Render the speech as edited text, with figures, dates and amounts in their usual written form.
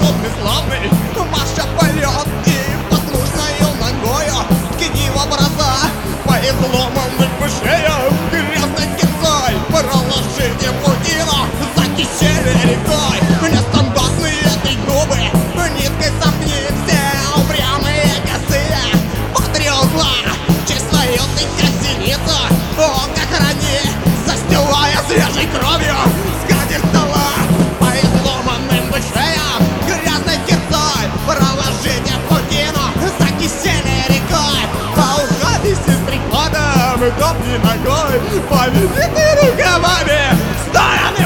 холодный, славный, Маша полет и послушною ногою ткни в образа по изломанным шеям грязной кицой проложите путину за кисели рекой. Нестандартные этой губы ниткой сомни все упрямые косые патриот зла, честь свою ты косиница, он как храни, застилая свежей кровью скатерть стола по изломанным шеям грязной кицой проложите путину за кисели рекой. А уходи с приходом, топни ногой, поведи ты рукавами стороны